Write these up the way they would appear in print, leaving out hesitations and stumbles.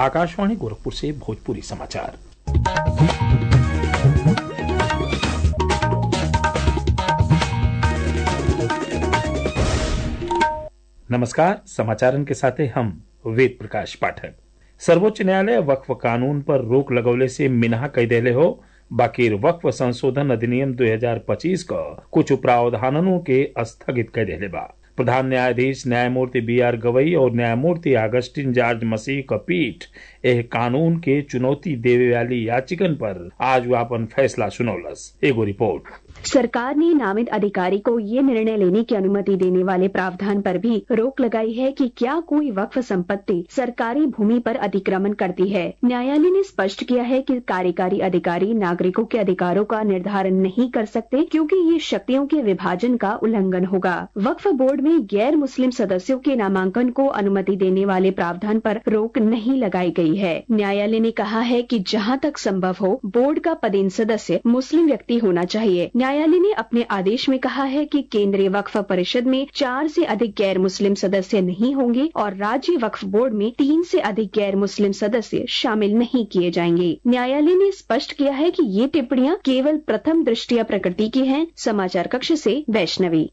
आकाशवाणी गोरखपुर से भोजपुरी समाचार। नमस्कार, समाचारन के साथ हम वेद प्रकाश पाठक। सर्वोच्च न्यायालय वक्फ कानून पर रोक लगौले से मिनहा कई देले हो, बाकी वक्फ संशोधन अधिनियम 2025 का कुछ प्रावधानों के स्थगित कर देले बा। प्रधान न्यायाधीश न्यायमूर्ति बी.आर. गवई और न्यायमूर्ति अगस्टिन जॉर्ज मसीह का पीठ एह कानून के चुनौती देवे वाली याचिकन पर आज अपन फैसला सुनौलस। एगो रिपोर्ट। सरकार ने नामित अधिकारी को ये निर्णय लेने की अनुमति देने वाले प्रावधान पर भी रोक लगाई है कि क्या कोई वक्फ संपत्ति सरकारी भूमि पर अतिक्रमण करती है। न्यायालय ने स्पष्ट किया है कि कार्यकारी अधिकारी नागरिकों के अधिकारों का निर्धारण नहीं कर सकते, क्योंकि ये शक्तियों के विभाजन का उल्लंघन होगा। वक्फ बोर्ड में गैर मुस्लिम सदस्यों के नामांकन को अनुमति देने वाले प्रावधान पर रोक नहीं लगाई गई है। न्यायालय ने कहा है कि जहाँ तक संभव हो, बोर्ड का पदेन सदस्य मुस्लिम व्यक्ति होना चाहिए। न्यायालय ने अपने आदेश में कहा है कि केंद्रीय वक्फ परिषद में 4 से अधिक गैर मुस्लिम सदस्य नहीं होंगे और राज्य वक्फ बोर्ड में 3 से अधिक गैर मुस्लिम सदस्य शामिल नहीं किए जाएंगे। न्यायालय ने स्पष्ट किया है कि ये टिप्पणियां केवल प्रथम दृष्टया प्रकृति की हैं। समाचार कक्ष से वैष्णवी।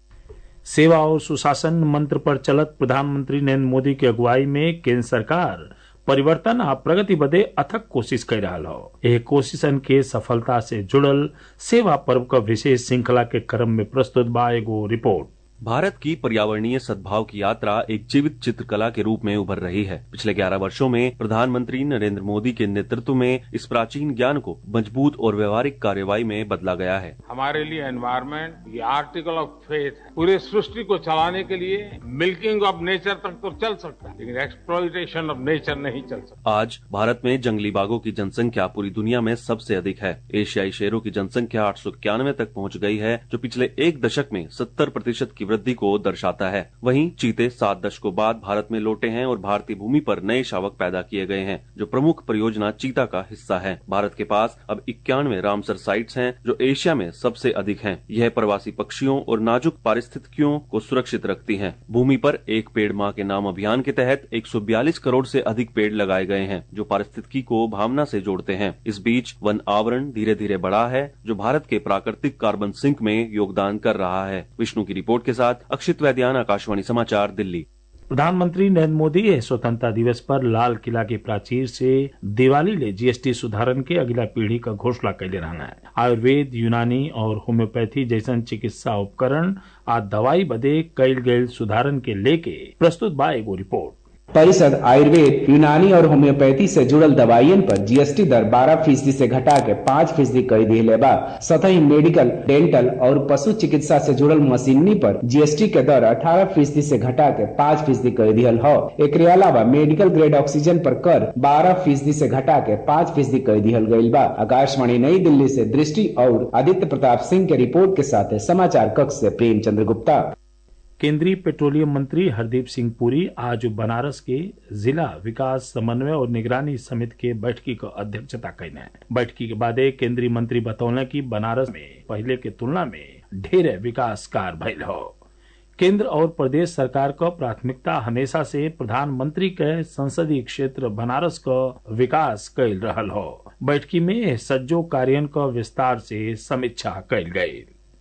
सेवा और सुशासन मंत्र पर चलत प्रधानमंत्री नरेंद्र मोदी की अगुवाई में केंद्र सरकार परिवर्तन आ प्रगति बदे अथक कोशिश कर रहा हो। यह कोशिशन के सफलता से जुड़ल सेवा पर्व का विशेष श्रृंखला के क्रम में प्रस्तुत बा एगो रिपोर्ट। भारत की पर्यावरणीय सद्भाव की यात्रा एक जीवित चित्रकला के रूप में उभर रही है। पिछले 11 वर्षों में प्रधानमंत्री नरेंद्र मोदी के नेतृत्व में इस प्राचीन ज्ञान को मजबूत और व्यवहारिक कार्यवाही में बदला गया है। हमारे लिए एनवायरमेंट ये आर्टिकल ऑफ फेथ है। पूरे सृष्टि को चलाने के लिए मिल्किंग ऑफ नेचर तक तो चल सकता है, लेकिन एक्सप्लॉइटेशन ऑफ नेचर नहीं चल सकता। आज भारत में जंगली बाघों की जनसंख्या पूरी दुनिया में सबसे अधिक है। एशियाई शेरों की जनसंख्या 891 तक पहुँच गई है, जो पिछले एक दशक में 70% की वृद्धि को दर्शाता है। वहीं चीते 7 दशकों बाद भारत में लौटे हैं और भारतीय भूमि पर नए शावक पैदा किए गए हैं, जो प्रमुख परियोजना चीता का हिस्सा है। भारत के पास अब 91 रामसर साइट्स हैं, जो एशिया में सबसे अधिक हैं। यह प्रवासी पक्षियों और नाजुक पारिस्थितिकियों को सुरक्षित रखती हैं। भूमि पर एक पेड़ माँ के नाम अभियान के तहत 142 करोड़ से अधिक पेड़ लगाए गए हैं, जो पारिस्थितिकी को भावना से जोड़ते हैं। इस बीच वन आवरण धीरे धीरे बढ़ा है, जो भारत के प्राकृतिक कार्बन सिंक में योगदान कर रहा है। विष्णु की रिपोर्ट के साथ अक्षित वैद्यान, आकाशवाणी समाचार, दिल्ली। प्रधानमंत्री नरेंद्र मोदी स्वतंत्रता दिवस पर लाल किला की प्राचीर से दिवाली ले जीएसटी सुधारन के अगला पीढ़ी का घोषणा कैले रहना है। आयुर्वेद, यूनानी और होम्योपैथी जैसन चिकित्सा उपकरण आ दवाई बदे कैल गए सुधारन के लेके प्रस्तुत बा एगो रिपोर्ट। परिषद आयुर्वेद, यूनानी और होम्योपैथी से जुड़ल दवाइयन पर जीएसटी दर 12% से घटा के 5% कर दिए बा। सतही मेडिकल, डेंटल और पशु चिकित्सा से जुड़ल मशीनरी पर जीएसटी के दर 18% से घटा के 5% कर दियल हो। एकरे अलावा मेडिकल ग्रेड ऑक्सीजन पर कर 12% से घटा के 5% कर दियल गईल बा। आकाशवाणी नई दिल्ली से दृष्टि और आदित्य प्रताप सिंह के रिपोर्ट के साथ समाचार कक्ष से प्रेमचंद्र गुप्ता। केंद्रीय पेट्रोलियम मंत्री हरदीप सिंह पुरी आज बनारस के जिला विकास समन्वय और निगरानी समिति के बैठकी का अध्यक्षता कैने। बैठकी के बाद केंद्रीय मंत्री बतौले कि बनारस में पहले के तुलना में ढेर विकास कार्य भइल हो। केंद्र और प्रदेश सरकार का प्राथमिकता हमेशा से प्रधानमंत्री के संसदीय क्षेत्र बनारस का विकास कैल रहल हो। बैठकी में सज्जो कार्यों का विस्तार से समीक्षा कैल गयी।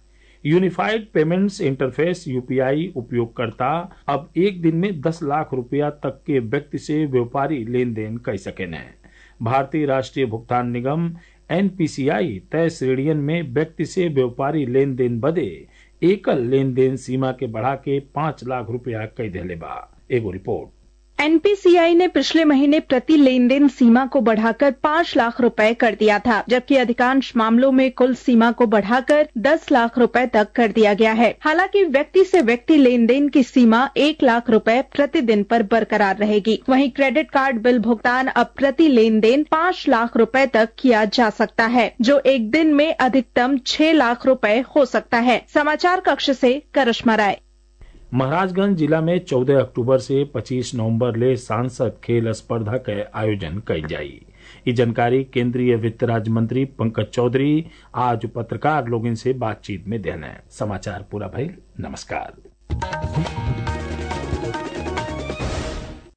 यूनिफाइड पेमेंट्स इंटरफेस यूपीआई उपयोगकर्ता अब एक दिन में 10 लाख रुपया तक के व्यक्ति से व्यापारी लेन देन कर सके। भारतीय राष्ट्रीय भुगतान निगम एनपीसीआई तय श्रेणियन में व्यक्ति से व्यापारी लेन देन बदे एकल लेन देन सीमा के बढ़ा के 5 लाख रुपया कई देले बा। एगो रिपोर्ट। एनपीसीआई ने पिछले महीने प्रति लेन देन सीमा को बढ़ाकर 5 लाख रुपए कर दिया था, जबकि अधिकांश मामलों में कुल सीमा को बढ़ाकर 10 लाख रुपए तक कर दिया गया है। हालांकि व्यक्ति से व्यक्ति लेन देन की सीमा 1 लाख रुपए प्रतिदिन पर बरकरार रहेगी। वहीं क्रेडिट कार्ड बिल भुगतान अब प्रति लेन देन 5 लाख रुपए तक किया जा सकता है, जो एक दिन में अधिकतम 6 लाख रुपए हो सकता है। समाचार कक्ष से करिश्मा राय। महाराजगंज जिला में 14 अक्टूबर से 25 नवंबर ले सांसद खेल स्पर्धा के आयोजन कई जाई। ये जानकारी केंद्रीय वित्त राज्य मंत्री पंकज चौधरी आज पत्रकार लोगों से बातचीत में देने। समाचार पूरा भइल। नमस्कार।